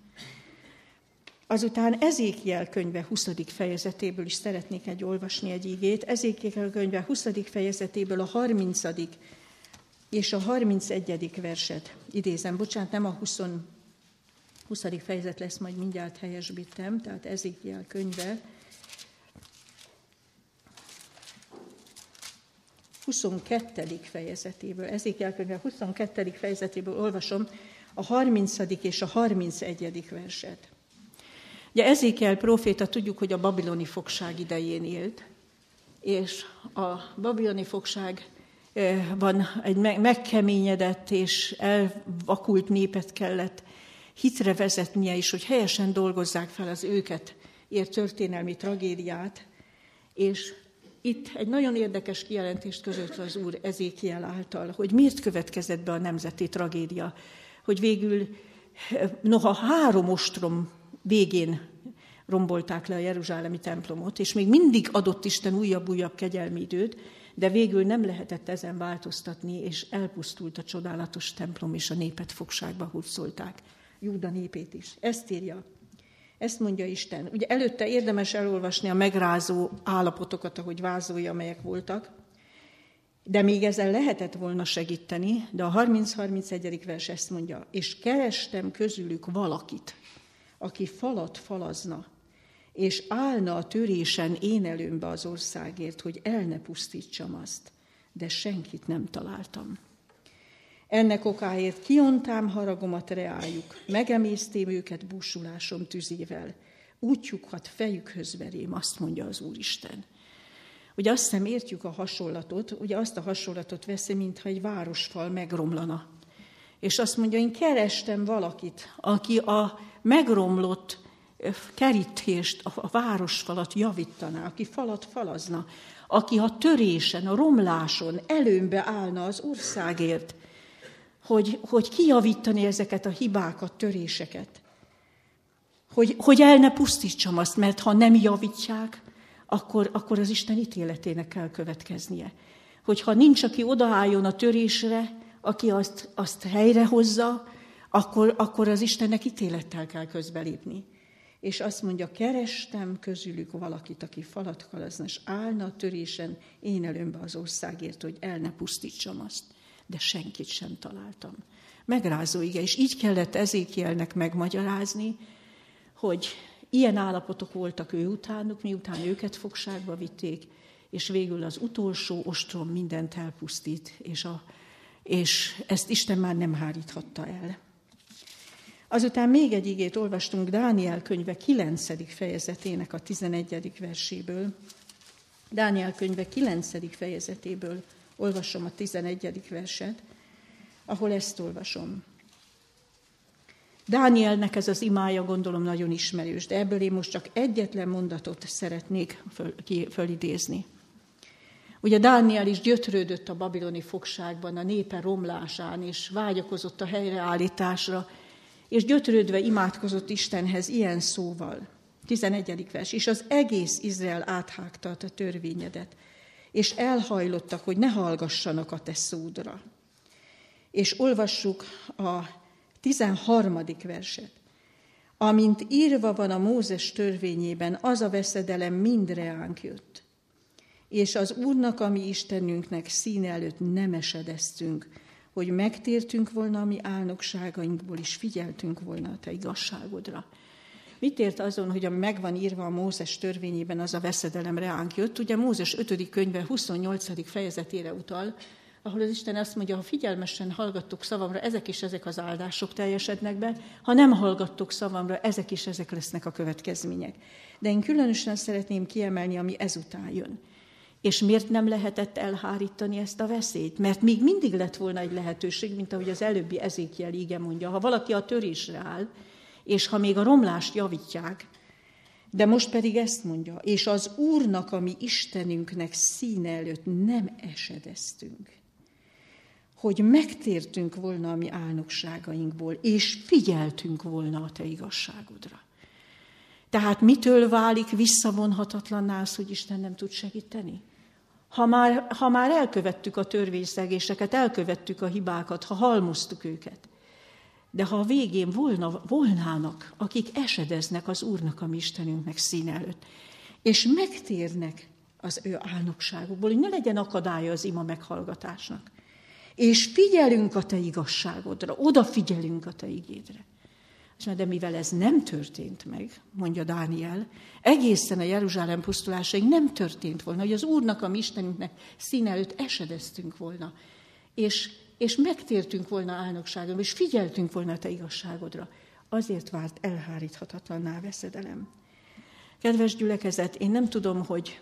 Speaker 1: Azután Ezékiel könyve 20. fejezetéből is szeretnék olvasni egy igét. Ezékiel könyve 20. fejezetéből a 30. és a 31. verset idézem. Bocsánat, nem a 20. fejezet lesz, majd mindjárt helyesbítem, tehát Ezékiel könyve 22. fejezetéből, Ezékiel könyve 22. fejezetéből olvasom a 30. és a 31. verset. Ugye Ezékiel próféta, tudjuk, hogy a babiloni fogság idején élt, és a babiloni fogságban egy megkeményedett és elvakult népet kellett hitre vezetnie is, hogy helyesen dolgozzák fel az őket ért történelmi tragédiát, és itt egy nagyon érdekes kijelentést között az Úr Ezékiel által, hogy miért következett be a nemzeti tragédia, hogy végül, noha 3 ostrom végén rombolták le a jeruzsálemi templomot, és még mindig adott Isten újabb kegyelmi időt, de végül nem lehetett ezen változtatni, és elpusztult a csodálatos templom, és a népet fogságba hurcolták, Júda népét is. Ezt írja. Ezt mondja Isten. Ugye előtte érdemes elolvasni a megrázó állapotokat, ahogy vázolja, amelyek voltak, de még ezzel lehetett volna segíteni, de a 30-31. vers ezt mondja, és kerestem közülük valakit, aki falat falazna, és állna a törésen én előmbe az országért, hogy el ne pusztítsam azt, de senkit nem találtam. Ennek okáért kiontám haragomat reájuk, megemésztém őket búsulásom tüzével, útjukat fejükhöz verém, azt mondja az Úristen. Ugye azt hiszem értjük a hasonlatot, ugye azt a hasonlatot veszi, mintha egy városfal megromlana. És azt mondja, én kerestem valakit, aki a megromlott kerítést, a városfalat javítaná, aki falat falazna, aki a törésen, a romláson előmbe állna az országért, hogy kijavítani ezeket a hibákat, töréseket. Hogy el ne pusztítsam azt, mert ha nem javítják, akkor az Isten ítéletének kell következnie. Hogyha nincs, aki odaálljon a törésre, aki azt helyrehozza, akkor az Istennek ítélettel kell közbelépni. És azt mondja, kerestem közülük valakit, aki falat falazna, és állna a törésen én előmbe az országért, hogy el ne pusztítsam azt. De senkit sem találtam. Megrázó ige, és így kellett Ezékielnek megmagyarázni, hogy ilyen állapotok voltak ő utánuk, miután őket fogságba vitték, és végül az utolsó ostrom mindent elpusztít, és ezt Isten már nem háríthatta el. Azután még egy igét olvastunk Dániel könyve 9. fejezetének a 11. verséből. Dániel könyve 9. fejezetéből olvasom a 11. verset, ahol ezt olvasom. Dánielnek ez az imája, gondolom, nagyon ismerős, de ebből én most csak egyetlen mondatot szeretnék fölidézni. Ugye Dániel is gyötrődött a babiloni fogságban, a népe romlásán, és vágyakozott a helyreállításra, és gyötrődve imádkozott Istenhez ilyen szóval. 11. vers. És az egész Izrael áthágta a törvényedet, és elhajlottak, hogy ne hallgassanak a te szódra. És olvassuk a 13. verset. Amint írva van a Mózes törvényében, az a veszedelem mind reánk jött. És az Úrnak, a mi Istenünknek színe előtt nem esedeztünk, hogy megtértünk volna a mi álnokságainkból, és figyeltünk volna a te igazságodra. Mit ért azon, hogy ami megvan írva a Mózes törvényében, az a veszedelem reánk jött? Ugye Mózes 5. könyve 28. fejezetére utal, ahol az Isten azt mondja, ha figyelmesen hallgattok szavamra, ezek és ezek az áldások teljesednek be, ha nem hallgattok szavamra, ezek és ezek lesznek a következmények. De én különösen szeretném kiemelni, ami ezután jön. És miért nem lehetett elhárítani ezt a veszélyt? Mert még mindig lett volna egy lehetőség, mint ahogy az előbbi Ezékiel íge mondja, ha valaki a törésre áll, és ha még a romlást javítják, de most pedig ezt mondja, és az Úrnak, a mi Istenünknek színe előtt nem esedeztünk, hogy megtértünk volna a mi álnokságainkból, és figyeltünk volna a te igazságodra. Tehát mitől válik visszavonhatatlanná az, hogy Isten nem tud segíteni? Ha már elkövettük a törvényszegéseket, elkövettük a hibákat, ha halmoztuk őket, de ha a végén volnának, akik esedeznek az Úrnak, a mi Istenünknek színe előtt, és megtérnek az ő álnokságukból, hogy ne legyen akadálya az ima meghallgatásnak, és figyelünk a te igazságodra, odafigyelünk a te igédre. De mivel ez nem történt meg, mondja Dániel, egészen a Jeruzsálem pusztulásáig nem történt volna, hogy az Úrnak, a mi Istenünknek színe előtt esedeztünk volna, és megtértünk volna álnokságon, és figyeltünk volna a te igazságodra. Azért vált elháríthatatlanná veszedelem. Kedves gyülekezet, én nem tudom, hogy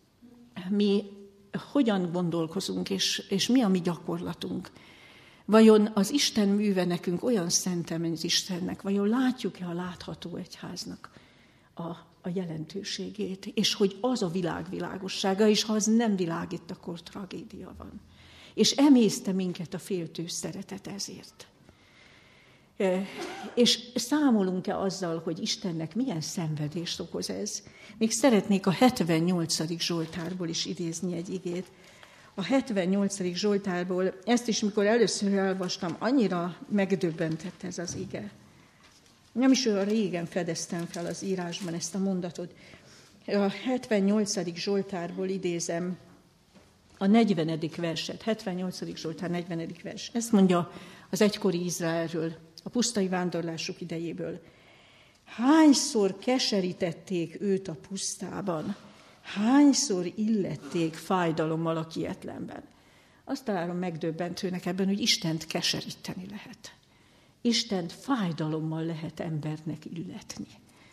Speaker 1: mi hogyan gondolkozunk, és mi a mi gyakorlatunk. Vajon az Isten műve nekünk olyan szentem az Istennek, vajon látjuk-e a látható egyháznak a jelentőségét, és hogy az a világ világossága, és ha az nem világít, akkor tragédia van. És emészte minket a féltő szeretet ezért. És számolunk-e azzal, hogy Istennek milyen szenvedést okoz ez? Még szeretnék a 78. Zsoltárból is idézni egy igét. A 78. Zsoltárból, ezt is, mikor először elolvastam, annyira megdöbbentett ez az ige. Nem is olyan régen fedeztem fel az írásban ezt a mondatot. A 78. Zsoltárból idézem a 40. verset, 78. Zsoltár 40. vers. Ezt mondja az egykori Izraelről, a pusztai vándorlásuk idejéből. Hányszor keserítették őt a pusztában, hányszor illették fájdalommal a kietlenben. Azt találom megdöbbentőnek ebben, hogy Istent keseríteni lehet. Istent fájdalommal lehet embernek illetni.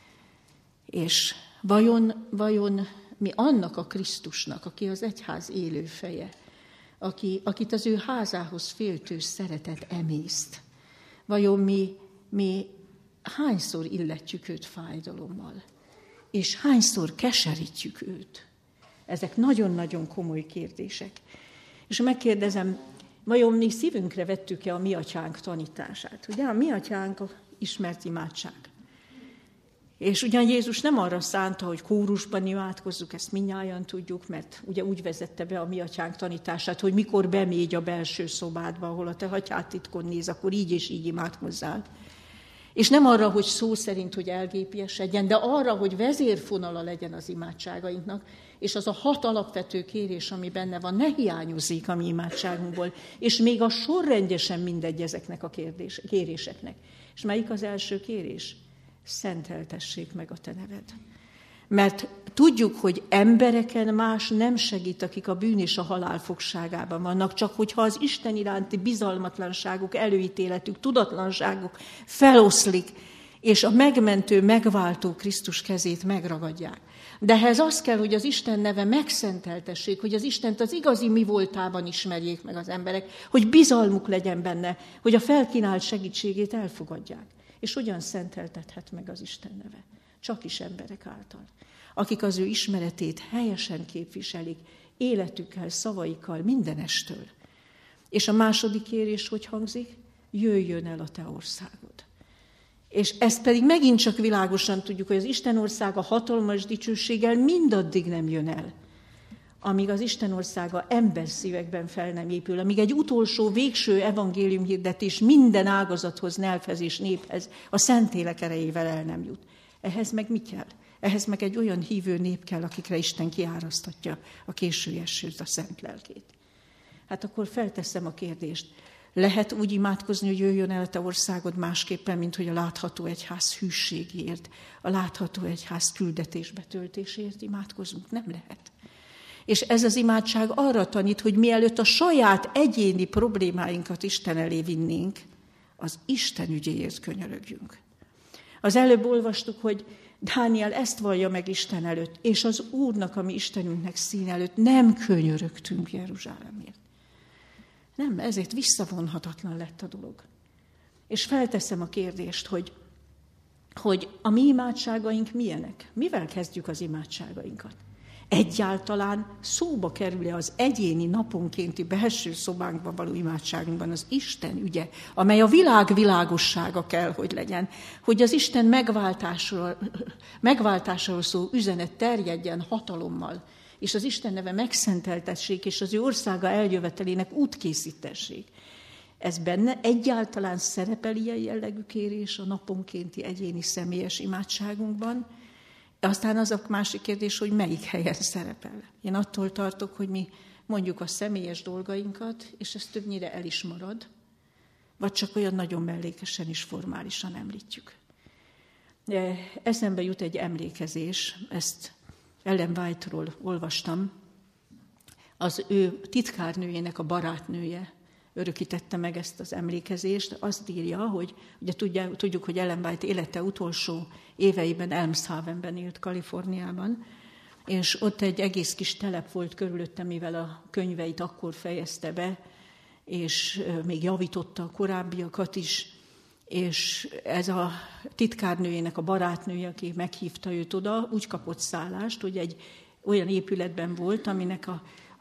Speaker 1: És vajon mi annak a Krisztusnak, aki az egyház élő feje, akit az ő házához féltő szeretet emészt, vajon mi hányszor illetjük őt fájdalommal, és hányszor keserítjük őt? Ezek nagyon-nagyon komoly kérdések. És megkérdezem, vajon mi szívünkre vettük-e a mi atyánk tanítását? Ugye a mi atyánk a ismert imádság. És ugyan Jézus nem arra szánta, hogy kórusban imádkozzuk, ezt mindnyájan tudjuk, mert ugye úgy vezette be a mi atyánk tanítását, hogy mikor bemégy a belső szobádba, ahol a te atyád titkon néz, akkor így és így imádkozzál. És nem arra, hogy szó szerint, hogy elgépiesedjen, de arra, hogy vezérfonala legyen az imádságainknak, és az a 6 alapvető kérés, ami benne van, ne hiányozzék a mi imádságunkból, és még a sorrendjesen mindegy ezeknek a kéréseknek. És melyik az első kérés? Szenteltessék meg a te neved. Mert tudjuk, hogy embereken más nem segít, akik a bűn és a halál fogságában vannak, csak hogyha az Isten iránti bizalmatlanságuk, előítéletük, tudatlanságuk feloszlik, és a megmentő, megváltó Krisztus kezét megragadják. De ehhez az kell, hogy az Isten neve megszenteltessék, hogy az Istent az igazi mi voltában ismerjék meg az emberek, hogy bizalmuk legyen benne, hogy a felkínált segítségét elfogadják. És hogyan szenteltethet meg az Isten neve? Csak is emberek által, akik az ő ismeretét helyesen képviselik, életükkel, szavaikkal, mindenestől. És a második kérés hogy hangzik? Jöjjön el a te országod. És ezt pedig megint csak világosan tudjuk, hogy az Isten országa hatalmas dicsőséggel mindaddig nem jön el, amíg az Isten országa emberszívekben fel nem épül, amíg egy utolsó, végső evangéliumhirdetés minden ágazathoz, nyelvhez és néphez a Szentlélek erejével el nem jut. Ehhez meg mi kell? Ehhez meg egy olyan hívő nép kell, akikre Isten kiárasztatja a késő esőt, a szent lelkét. Hát akkor felteszem a kérdést. Lehet úgy imádkozni, hogy jöjjön el a te országod másképpen, mint hogy a látható egyház hűségért, a látható egyház küldetésbetöltéséért imádkozunk? Nem lehet. És ez az imádság arra tanít, hogy mielőtt a saját egyéni problémáinkat Isten elé vinnénk, az Isten ügyéért könyörögjünk. Az előbb olvastuk, hogy Dániel ezt vallja meg Isten előtt, és az Úrnak, ami Istenünknek szín előtt nem könyörögtünk Jeruzsálemért. Nem, ezért visszavonhatatlan lett a dolog. És felteszem a kérdést, hogy a mi imádságaink milyenek? Mivel kezdjük az imádságainkat? Egyáltalán szóba kerül-e az egyéni naponkénti belső szobánkban való imádságunkban az Isten ügye, amely a világ világossága kell, hogy legyen, hogy az Isten megváltásról szóló üzenet terjedjen hatalommal, és az Isten neve megszenteltessék, és az ő országa eljövetelének útkészítessék. Ez benne egyáltalán szerepel ilyen jellegű kérés a naponkénti egyéni személyes imádságunkban. Aztán az a másik kérdés, hogy melyik helyen szerepel. Én attól tartok, hogy mi mondjuk a személyes dolgainkat, és ez többnyire el is marad, vagy csak olyan nagyon mellékesen és formálisan említjük. Eszembe jut egy emlékezés, ezt Ellen White-ról olvastam, az ő titkárnőjének a barátnője örökítette meg ezt az emlékezést. Azt írja, hogy ugye tudjuk, hogy Ellen White élete utolsó éveiben Elmshavenben élt, Kaliforniában, és ott egy egész kis telep volt körülötte, mivel a könyveit akkor fejezte be, és még javította a korábbiakat is, és ez a titkárnőjének a barátnője, aki meghívta őt oda, úgy kapott szállást, hogy egy olyan épületben volt, aminek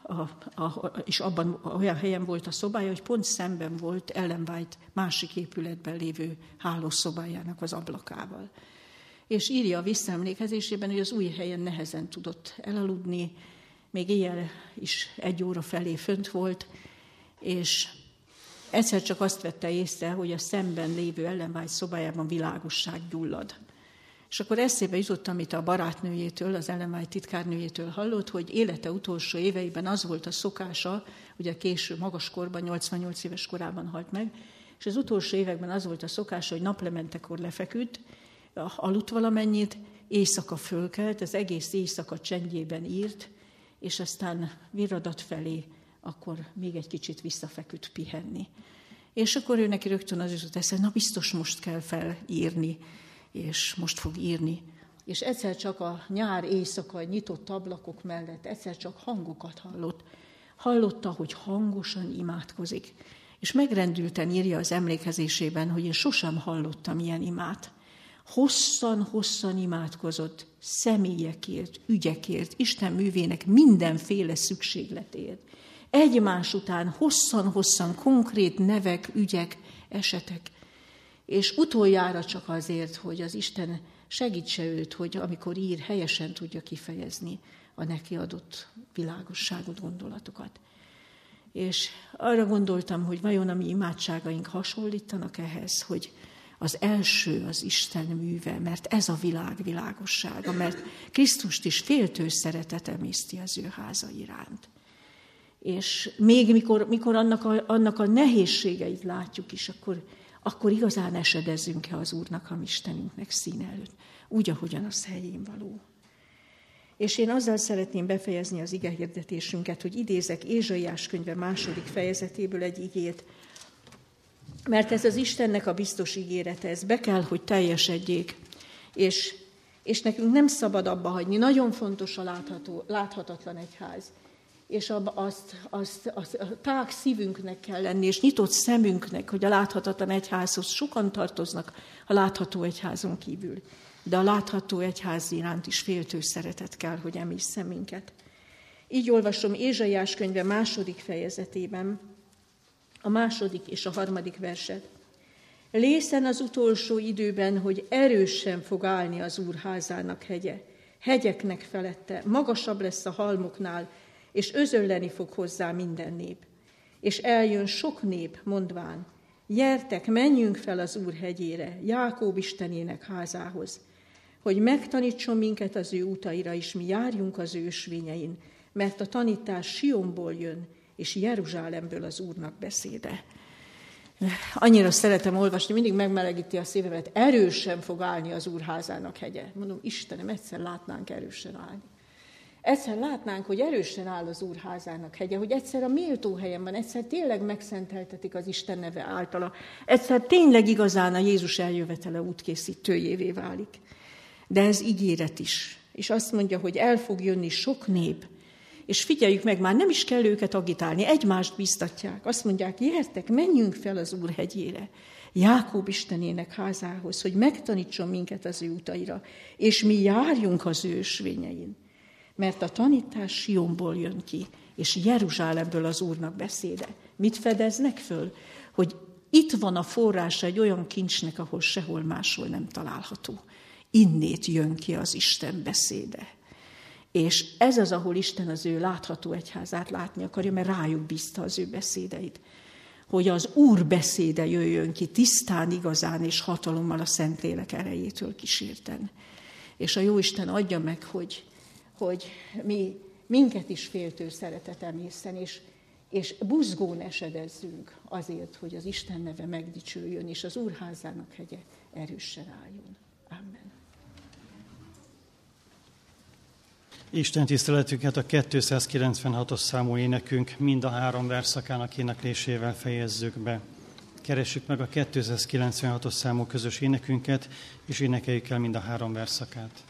Speaker 1: és abban olyan helyen volt a szobája, hogy pont szemben volt Ellen White másik épületben lévő hálószobájának az ablakával. És írja a visszaemlékezésében, hogy az új helyen nehezen tudott elaludni, még éjjel is 1 óra felé fönt volt, és egyszer csak azt vette észre, hogy a szemben lévő Ellen White szobájában világosság gyullad. És akkor eszébe jutott, amit a barátnőjétől, az Ellen White titkárnőjétől hallott, hogy élete utolsó éveiben az volt a szokása, ugye késő, magas korban, 88 éves korában halt meg, és az utolsó években az volt a szokása, hogy naplementekor lefeküdt, aludt valamennyit, éjszaka fölkelt, az egész éjszaka csendjében írt, és aztán viradat felé akkor még egy kicsit visszafeküdt pihenni. És akkor ő neki rögtön az jutott eszembe, na biztos most kell felírni, és most fog írni. És egyszer csak a nyár éjszaka nyitott ablakok mellett egyszer csak hangokat hallott. Hallotta, hogy hangosan imádkozik. És megrendülten írja az emlékezésében, hogy én sosem hallottam ilyen imát. Hosszan imádkozott személyekért, ügyekért, Isten művének mindenféle szükségletért. Egymás után hosszan konkrét nevek, ügyek, esetek. És utoljára csak azért, hogy az Isten segítse őt, hogy amikor ír, helyesen tudja kifejezni a neki adott világosságú gondolatokat. És arra gondoltam, hogy vajon a mi imádságaink hasonlítanak ehhez, hogy az első az Isten műve, mert ez a világ világossága, mert Krisztust is féltő szeretet emészti az ő háza iránt. És még mikor annak a nehézségeit látjuk is, akkor igazán esedezzünk-e az Úrnak, a mi Istenünknek színe előtt, úgy, ahogyan az helyén való. És én azzal szeretném befejezni az igehirdetésünket, hogy idézek Ézsaiás könyve 2. fejezetéből egy igét, mert ez az Istennek a biztos ígérete, ez be kell, hogy teljesedjék, és nekünk nem szabad abba hagyni. Nagyon fontos a láthatatlan egyház. és a tág szívünknek kell lenni, és nyitott szemünknek, hogy a láthatatlan egyházhoz sokan tartoznak a látható egyházon kívül. De a látható egyház iránt is féltő szeretet kell, hogy emészen minket. Így olvasom Ézsaiás könyve 2. fejezetében a 2. és a 3. verset. Lészen az utolsó időben, hogy erősen fog állni az Úr házának hegye, hegyeknek felette, magasabb lesz a halmoknál, és özölleni fog hozzá minden nép. És eljön sok nép, mondván, gyertek, menjünk fel az Úr hegyére, Jákób Istenének házához, hogy megtanítson minket az ő utaira, és mi járjunk az ő ösvényein, mert a tanítás Sionból jön, és Jeruzsálemből az Úrnak beszéde. Annyira szeretem olvasni, mindig megmelegíti a szívemet, erősen fog állni az Úr házának hegye. Mondom, Istenem, egyszer látnánk erősen állni. Egyszer látnánk, hogy erősen áll az Úr házának hegye, hogy egyszer a méltó helyen van, egyszer tényleg megszenteltetik az Isten neve általa, egyszer tényleg igazán a Jézus eljövetele útkészítőjévé válik. De ez ígéret is. És azt mondja, hogy el fog jönni sok nép, és figyeljük meg, már nem is kell őket agitálni, egymást biztatják. Azt mondják, gyertek, menjünk fel az Úr hegyére, Jákób Istenének házához, hogy megtanítson minket az ő utaira, és mi járjunk az ő ösvényein. Mert a tanítás Sionból jön ki, és Jeruzsálemből az Úrnak beszéde. Mit fedeznek föl? Hogy itt van a forrása egy olyan kincsnek, ahol sehol máshol nem található. Innét jön ki az Isten beszéde. És ez az, ahol Isten az ő látható egyházát látni akarja, mert rájuk bízta az ő beszédeit. Hogy az Úr beszéde jöjjön ki tisztán, igazán és hatalommal a Szentlélek erejétől kísérten. És a Jóisten adja meg, hogy minket is féltő szeretet emészen, és buzgón esedezzünk azért, hogy az Isten neve megdicsőjön, és az Úr házának hegye erősen álljon. Amen.
Speaker 2: Isten tiszteletünket a 296-os számú énekünk mind a 3 verszakának éneklésével fejezzük be. Keressük meg a 296-os számú közös énekünket, és énekeljük el mind a 3 verszakát.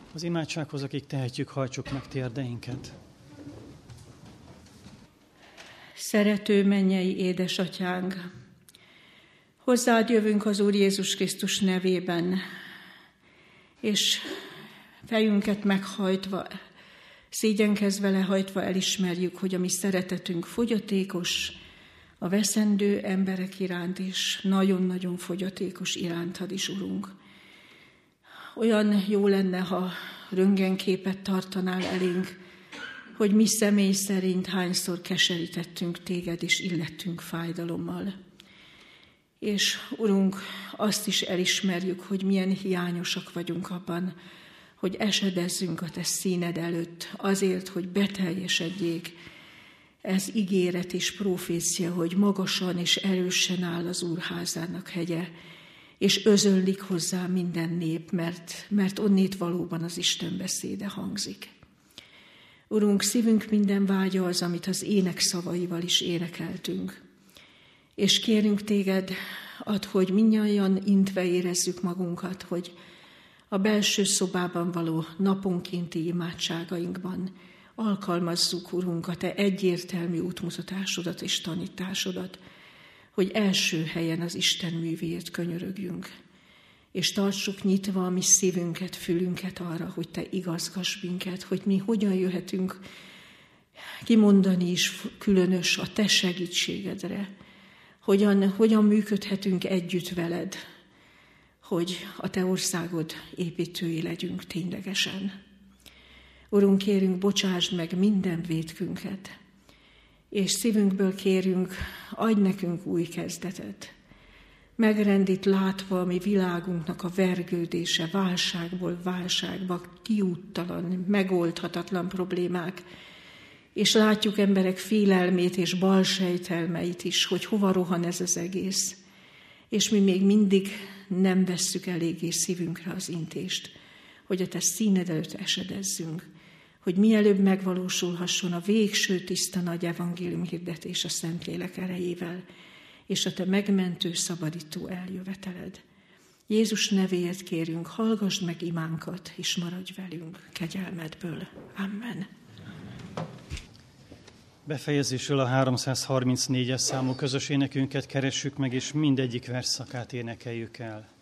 Speaker 2: Az imádsághoz, akik tehetjük, hajtsuk meg térdeinket.
Speaker 1: Szerető mennyei édesatyánk, hozzád jövünk az Úr Jézus Krisztus nevében, és fejünket meghajtva, szégyenkezve lehajtva elismerjük, hogy a mi szeretetünk fogyatékos a veszendő emberek iránt, és nagyon-nagyon fogyatékos irántad is, Urunk. Olyan jó lenne, ha röntgenképet tartanál elénk, hogy mi személy szerint hányszor keserítettünk téged, és illettünk fájdalommal. És Urunk, azt is elismerjük, hogy milyen hiányosak vagyunk abban, hogy esedezzünk a te színed előtt azért, hogy beteljesedjék ez ígéret és profécia, hogy magasan és erősen áll az Úr házának hegye, és özönlik hozzá minden nép, mert onnét valóban az Isten beszéde hangzik. Urunk, szívünk minden vágya az, amit az ének szavaival is énekeltünk. És kérünk téged, add, hogy mindnyájan intve érezzük magunkat, hogy a belső szobában való naponkénti imádságainkban alkalmazzuk, Urunk, a te egyértelmű útmutatásodat és tanításodat, hogy első helyen az Isten művéért könyörögjünk, és tartsuk nyitva a mi szívünket, fülünket arra, hogy te igazgass minket, hogy mi hogyan jöhetünk kimondani is különös a te segítségedre, hogyan működhetünk együtt veled, hogy a te országod építői legyünk ténylegesen. Urunk, kérünk, bocsásd meg minden vétkünket, és szívünkből kérünk, adj nekünk új kezdetet. Megrendít látva a mi világunknak a vergődése, válságból válságba, kiúttalan, megoldhatatlan problémák, és látjuk emberek félelmét és balsejtelmeit is, hogy hova rohan ez az egész. És mi még mindig nem vesszük eléggé szívünkre az intést, hogy a te színed előtt esedezzünk, hogy mielőbb megvalósulhasson a végső tiszta nagy evangélium hirdetés a Szentlélek erejével, és a te megmentő, szabadító eljöveteled. Jézus nevéért kérünk, hallgassd meg imánkat, és maradj velünk kegyelmedből. Amen.
Speaker 2: Befejezésül a 334-es számú közös énekünket keressük meg, és mindegyik versszakát énekeljük el.